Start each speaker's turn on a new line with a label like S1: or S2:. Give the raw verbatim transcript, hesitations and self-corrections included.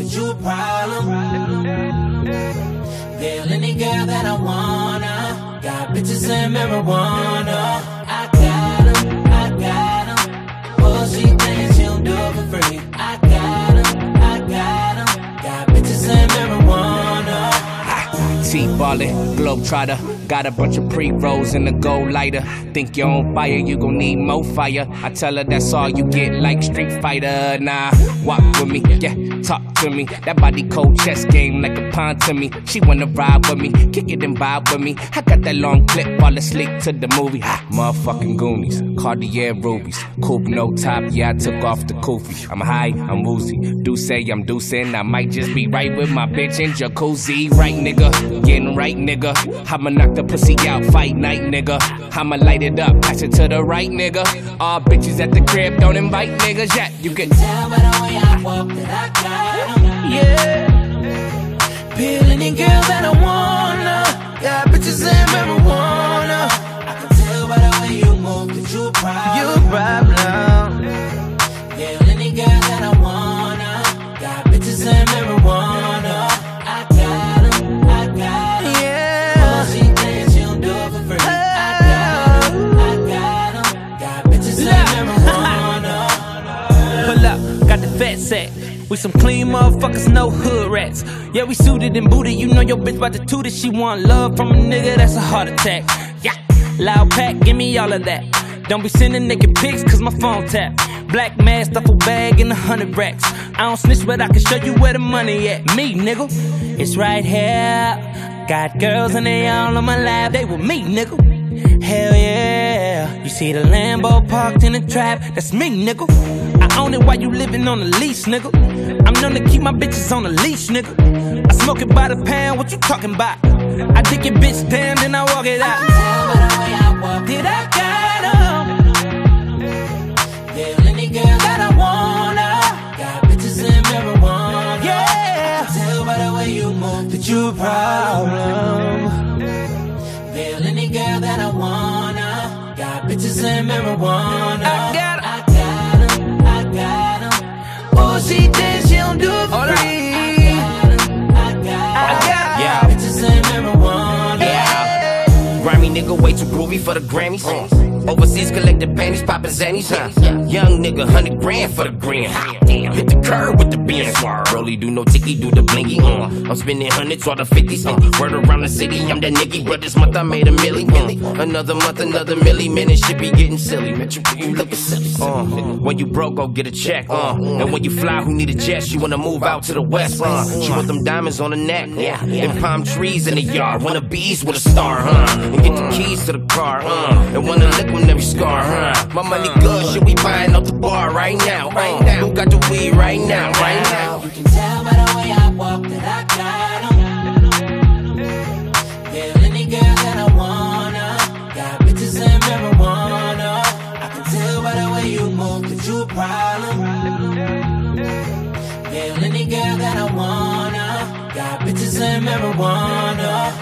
S1: that you a problem. Feel any girl that I wanna. Got bitches and marijuana. I got 'em, I got 'em. Oh, she thinks she don't do it for free. I got 'em, I got 'em. Got bitches and marijuana.
S2: T-ballin', globetrotter. Got a bunch of pre-rolls in the gold lighter. Think you're on fire, you gon' need more fire. I tell her that's all you get, like Street Fighter. Nah, walk with me, yeah, talk to me. That body cold chess game like a pawn to me. She wanna ride with me, kick it and vibe with me. I got that long clip, fall asleep to the movie. Motherfucking Goonies, Cartier rubies. Coupe no top, yeah, I took off the kufi. I'm high, I'm woozy. Do say I'm deucing, I might just be right with my bitch in jacuzzi. Right, nigga, getting right, nigga. I'ma knock the pussy out, fight night, nigga. I'ma light it up, pass it to the right, nigga. All bitches at the crib, don't invite niggas yet. You can
S1: tell by the way I walk that I got 'em.
S2: Yeah.
S1: Peel any girl that I wanna. Got bitches and marijuana. I can tell by the way you move that you a problem.
S2: You a problem.
S1: Peel any girl that I wanna. Got bitches and marijuana. I got 'em, I got 'em.
S2: Yeah.
S1: Oh, she thinks she don't do it for free. I got 'em, I got 'em. Got bitches and marijuana.
S3: Pull up, got the fat sack. We some clean motherfuckers, no hood rats. Yeah, we suited and booted. You know your bitch about to toot it. She want love from a nigga, that's a heart attack. Yeah, loud pack, give me all of that. Don't be sending naked pics, cause my phone tap. Black mask, duffel bag, and a hundred racks. I don't snitch, but I can show you where the money at. Me, nigga, it's right here. Got girls and they all on my lap. They with me, nigga. Hell yeah. You see the Lambo parked in the trap, that's me, nigga. I own it while you living on the lease, nigga. I'm known to keep my bitches on the leash, nigga. I smoke it by the pound, what you talking about? I dick your bitch down, then I walk it out.
S1: I can tell by the way I walk
S3: Did I got 'em?
S1: Feel any girl that I wanna. Got bitches and marijuana.
S3: Yeah.
S1: I can tell by the way you move that you a problem. Feel any girl that I wanna. Got bitches and marijuana.
S3: I got 'em.
S1: I got 'em, I got 'em. Oh, she thinks she don't do it for
S3: Hold up.
S1: free. I got 'em, I got 'em.
S3: I got 'em.
S2: Yeah.
S1: Bitches and marijuana.
S2: Yeah. Grimy nigga way too groovy for the Grammys. Overseas collected panties, poppin' zannies, huh? Young nigga, hundred grand for the grand. Hit the curb with the beans. Rolly do no ticky, do the blinky. Uh. I'm spending hundreds, all the fifties. Uh. Word around the city, I'm that nigga. But this month I made a milli, milli. Another month, another milli. Man, it should be getting silly. Man, you, you looking silly. Uh. When you broke, go get a check. Uh. And when you fly, who need a jet? She wanna move out to the west. Uh. She want them diamonds on the neck. Yeah. And palm trees in the yard. Wanna bees with a star, huh? And get the keys to the car, uh. And wanna lick on every scar, huh? My money good, shit, we buying up the bar right now, right now. Who got the weed right now, right now?
S1: You can tell by the way I walk that I got 'em. Feel any girl that I wanna. Got bitches and marijuana. I can tell by the way you move that you a problem. Feel any girl that I wanna. Got bitches and marijuana.